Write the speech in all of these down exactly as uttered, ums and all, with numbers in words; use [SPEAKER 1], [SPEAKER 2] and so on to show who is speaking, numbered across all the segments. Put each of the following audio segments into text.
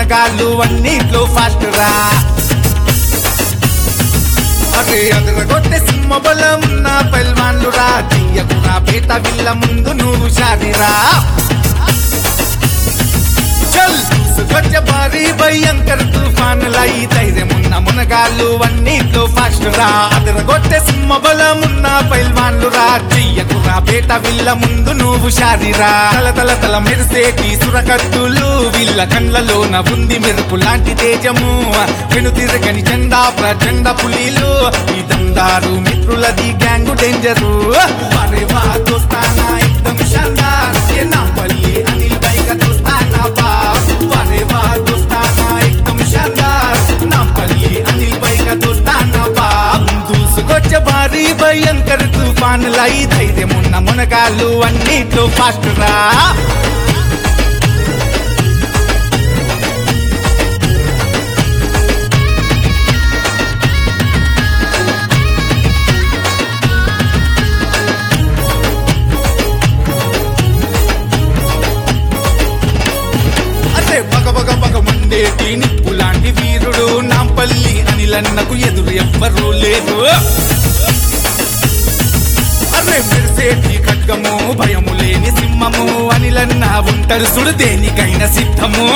[SPEAKER 1] మునగాళ్ళు అన్నిట్లో ఫాస్ట్ రా. అరే అదరగొట్టే సింహ బలం ఉన్న పైల్వాన్లు రా. చెయ్యకురా పేట విల్ల ముందు నువ్వు షాదిరా. చల్ సుఖ భారీ భయంకర తుఫానులై ధైర్యమున్న మునగాళ్ళు అన్నిట్లో ఫాస్ట్ రా. అదరగొట్టే సింహ బలం ఉన్న పైల్వాన్లు రా. చెయ్యకురా పేట విల్ల ముందు నువ్వు షాదిరా. తల తల తల మెరిసేటి సురకత్తులు వీళ్ళ కళ్ళలోన ఉంది మెరుపు లాంటి తేజము. వెను తిరగని జెండా ప్రచండ పులీలు ఈ దందారు మిత్రులది గ్యాంగు డేంజరు. అరే వా దోస్తానా ఎక్దం షాందార్ ఏ నాంపల్లి అనిల్ బైగా దోస్తానా బాస్. అరే వా దోస్తానా ఎక్దం షాందార్ నాంపల్లి అనిల్ బైగా దోస్తానా బాస్. దూసుకొచ్చే భారీ భయంకర తుఫానులై ధైర్యమున్న మునగాళ్ళు అన్నిట్లో ఫాస్ట్ రా. మండేటి నిప్పు లాంటి వీరుడు నాంపల్లి అనిలన్నకు ఎదురు ఎవ్వరూ లేరు. అరే మెరిసేటి ఖడ్గము భయము లేని సింహము అనిలన్న ఉంటారు సుడు దేనికైనా సిద్ధము.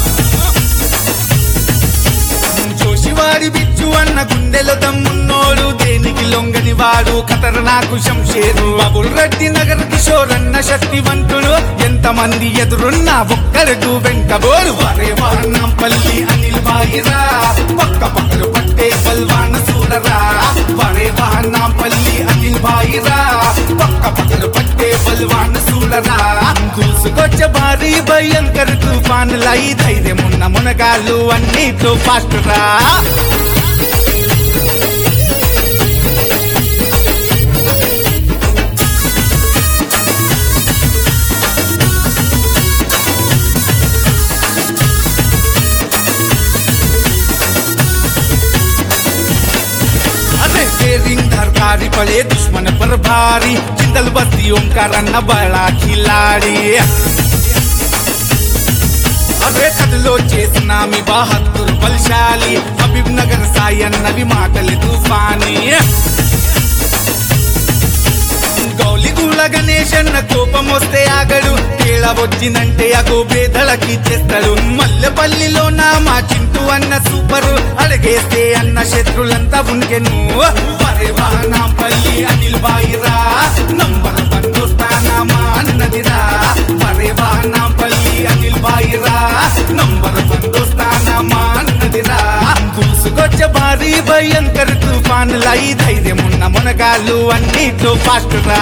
[SPEAKER 1] జోషివాడి బిచ్చు అన్న గుండెలో దమ్మున్నోడు దేనికి లొంగని వాడు ఖతర్నాకు శంషేరు. బబుల్ రెడ్డి నగర్ కిషోర్ అన్న శక్తివంతుడు ఎంతమంది ఎదురున్నా ఒక్కరకు వెంకబోరు. వరే వారంపల్లి అనిల్ బాయిరా పక్క పక్కలు పట్టే బల్వాన సూరరా. వరే వారంపల్లి అనిల్ బాయిరా పక్క పక్కలు పట్టే బల్వాన సూరరా. దూసుకొచ్చే భారీ భయంకర తుఫానులై ధైర్యమున్న మునగాళ్ళు అన్నిట్లో ఫాస్ట్ రా. धरकारी पड़े दुश्मन पर भारी जिंदल बस्ती ओंकार अन्न बड़ा खिलाड़ी. अरे కథలో చేసిన మీ బహద్దూర్ బల్శాలి హబీబ్ నగర్ సాయి అన్నవి మాటలు తుఫాని. గౌలి గుల గణేష్ అన్న కోపం వస్తే ఆగడు. తేడా వచ్చిందంటే అగో బేదలకి చేస్తాడు. మల్లెపల్లిలో నా మా చింటూ అన్న సూపరు అడిగేస్తే అన్న శత్రులంతా ఉంకెను. వరే వా నాంపల్లి అనిల్ బాయిరా నంబర్ వన్ దోస్తానా మా అన్నదిరా. వరే వా నాంపల్లి అనిల్ బాయిరా నంబర్ వన్ దోస్తానా మా అన్నదిరా. దూసుకొచ్చే భారీ భయంకర తుఫానులై ధైర్యమున్న మునగాళ్ళు అన్నిట్లో ఫాస్ట్ రా.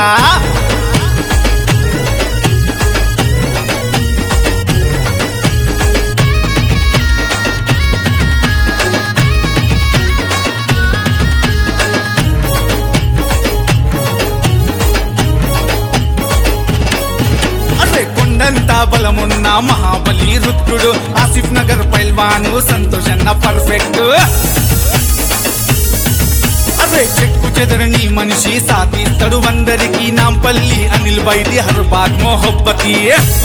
[SPEAKER 1] కొండంతా బలమున్న మహాబలి రుద్రుడు ఆసిఫ్ నగర్ పైల్వాను సంతోష్ అన్న పర్ఫెక్ట్. అరే చెక్కు చెదరని మనిషి సాధిస్తాడు అందరికి నాంపల్లి అనిల్ బైది హర్ బాత్ మొహబ్బతి.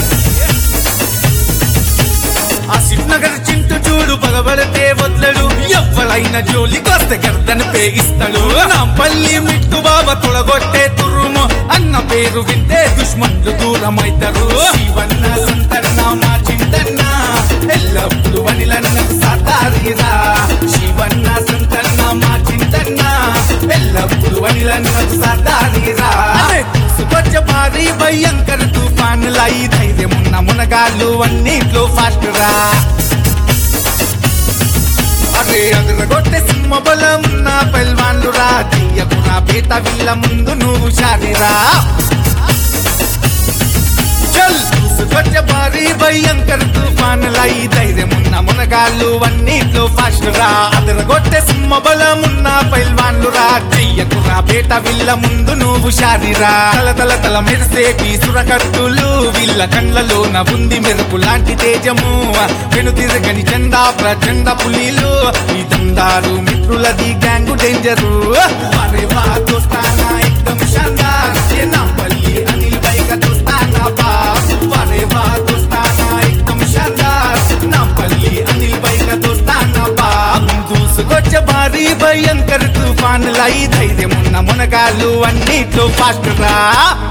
[SPEAKER 1] ఆసిఫ్ నగర్ చింటూ చూడు పగబడితే వదలడు. ఎవ్వరైన జోలికొస్తే గర్దన పేగిస్తాడు. నాంపల్లి మిట్టు బాబా తొడగొట్టే తురుము అన్న పేరు వింటే దుష్మన్లు దూరమైతారు. శివన్న సంతన్న మా చింతన్న ఎల్లప్పుడు వనిలన్న సాతారిరా. శివన్న సంతన్న మా చింతన్న ఎల్లప్పుడు వనిలన్న సాతారిరా. సుకొచ్చే భారీ భయంకర తుఫానులై ధైర్యమున్న మునగాళ్ళు అన్నిట్లో ఫాస్ట్ రా. అరే అదరగొట్టే సింహ బలం ఉన్న పైల్వాన్లు రా. చెయ్యకురా పేట విల్ల ముందు నువ్వు షాదిరా. చల్ సుకొచ్చే భారీ భయంకర తుఫానులై ధైర్యమున్న మునగాళ్ళు అన్నిట్లో ఫాస్ట్ రా. అదరగొట్టే సింహ బలం ఉన్న పైల్వాన్లు రా. చెయ్యకురా పేట విల్ల ముందు నువ్వు షాదిరా. తల తల తల మెరిసేటి సురకత్తులు వీళ్ళ కళ్ళలోన ఉంది మెరుపు లాంటి తేజము. వెను తిరగని జెండా ప్రచండ పులీలు ఈ దందారు మిత్రులది గ్యాంగు డేంజరు. అరే వా దోస్తానా ఎక్దం షాందార్ ఏ నాంపల్లి అనిల్ బైగా దోస్తానా బాస్. అరే వా దోస్తానా ఎక్దం షాందార్ నాంపల్లి అనిల్ భారీ భయంకర్ తుఫాన్ లై ధైర్యమున్న మునగాళ్ళు అన్నిట్లో ఫాస్ట్ రా